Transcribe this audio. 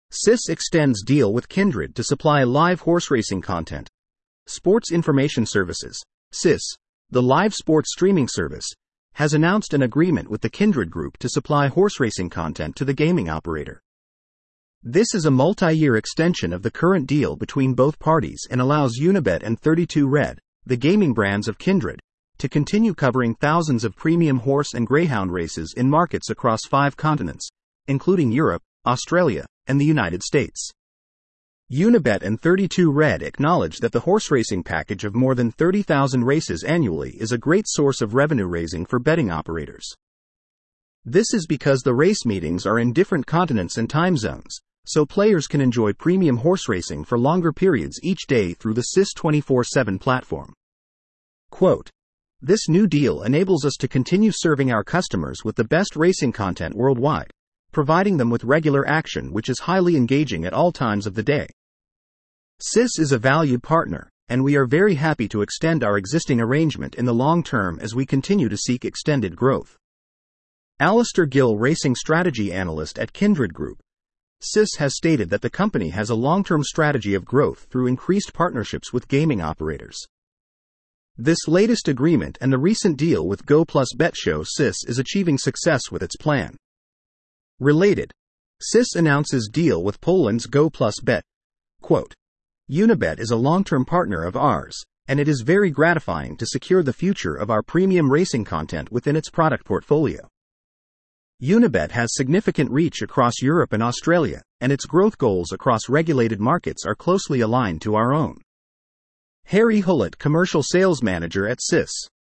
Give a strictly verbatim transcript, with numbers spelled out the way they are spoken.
S I S extends deal with Kindred to supply live horse racing content. Sports Information Services, S I S, the live sports streaming service, has announced an agreement with the Kindred Group to supply horse racing content to the gaming operator. This is a multi-year extension of the current deal between both parties and allows Unibet and thirty-two Red, the gaming brands of Kindred, to continue covering thousands of premium horse and greyhound races in markets across five continents, including Europe, Australia, and the United States. Unibet and thirty-two Red acknowledge that the horse racing package of more than thirty thousand races annually is a great source of revenue raising for betting operators. This is because the race meetings are in different continents and time zones, so players can enjoy premium horse racing for longer periods each day through the S I S twenty-four seven platform. Quote, "This new deal enables us to continue serving our customers with the best racing content worldwide, providing them with regular action which is highly engaging at all times of the day. S I S is a valued partner, and we are very happy to extend our existing arrangement in the long term as we continue to seek extended growth." Alistair Gill, racing strategy analyst at Kindred Group, S I S has stated that the company has a long-term strategy of growth through increased partnerships with gaming operators. This latest agreement and the recent deal with Go Plus Bet show S I S is achieving success with its plan. Related, S I S announces deal with Poland's Go Plus Bet. Quote, "Unibet is a long-term partner of ours, and it is very gratifying to secure the future of our premium racing content within its product portfolio. Unibet has significant reach across Europe and Australia, and its growth goals across regulated markets are closely aligned to our own." Harry Hullett, commercial sales manager at S I S.